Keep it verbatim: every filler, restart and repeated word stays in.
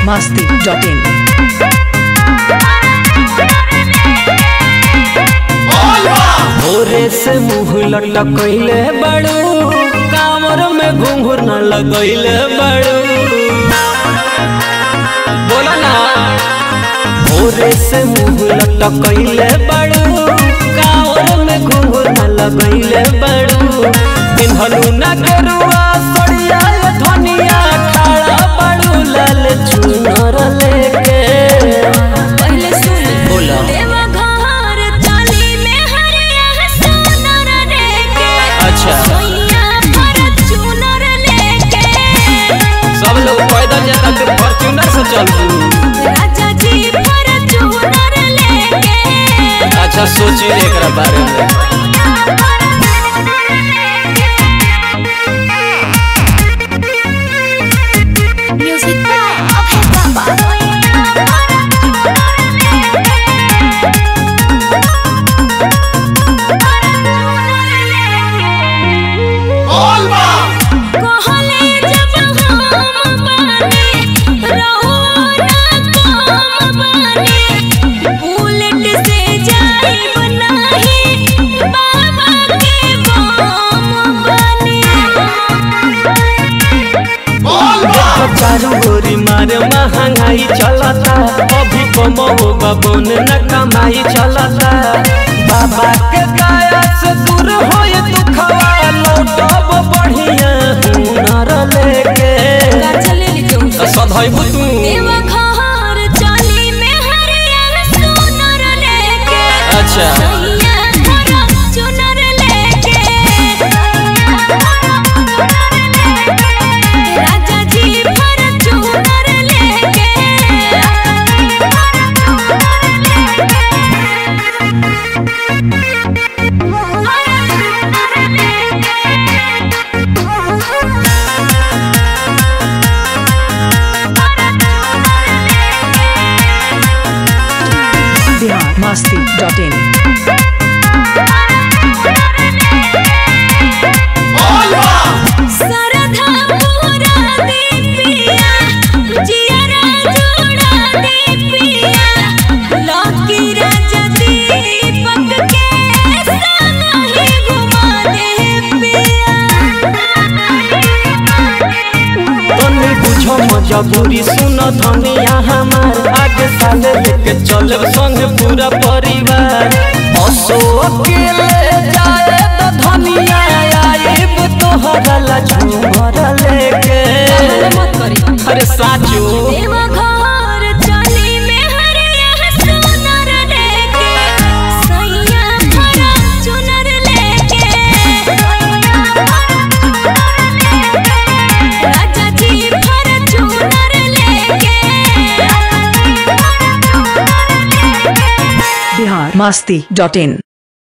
masti dot in. भोरे से मुँह लटकैले बड़ू, कांवर में घुंघरू न लगैले बड़ू। बोला ना। भोरे से मुँह लटकैले बड़ू, कांवर में घुंघरू न लगैले बड़ू। पिन्हलू न गेरुआ सड़िया धनिया, खड़ा बड़ू लाल चुनर लेके। पहले सुन बोला अच्छा सब लोग पैदल जाता फिर फॉर्च्यूनर से चल राजा जी फॉर्च्यूनर लेके। अच्छा सोची एकरा बारे में। म्यूजिक अभय बाबा। चारू गोरी मारे महंगाई चलता, अभी कम होगा बोन न कमाई चलता। बाबा के दया से दूर होए दुखवा, लौटब बढ़िया हुनर लेके। सधैबू तू अच्छा masti dot in. मजबूरी सुन धनिया हमार, आगे साल लेके चले संग पूरा परिवार। असो अकेले जाए तो धनिया आइब तोहरा ला झूमर लेके। अरे साचो masti dot in.